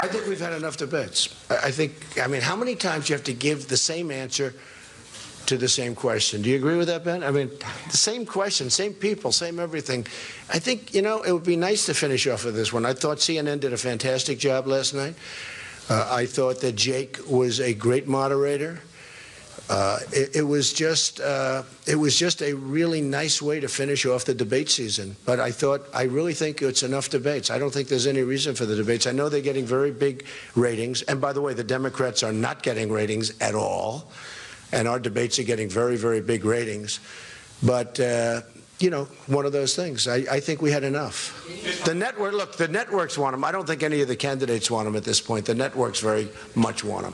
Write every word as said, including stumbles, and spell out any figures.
I think we've had enough debates. I I think, I mean, how many times do you have to give the same answer to the same question? Do you agree with that, Ben? I mean, the same question, same people, same everything. I think, you know, it would be nice to finish off with this one. I thought C N N did a fantastic job last night. Uh, I thought that Jake was a great moderator. Uh, it, it was just uh, it was just a really nice way to finish off the debate season. But I thought, I really think it's enough debates. I don't think there's any reason for the debates. I know they're getting very big ratings. And by the way, the Democrats are not getting ratings at all. And our debates are getting very, very big ratings. But, uh, you know, one of those things. I, I think we had enough. The network, look, the networks want them. I don't think any of the candidates want them at this point. The networks very much want them.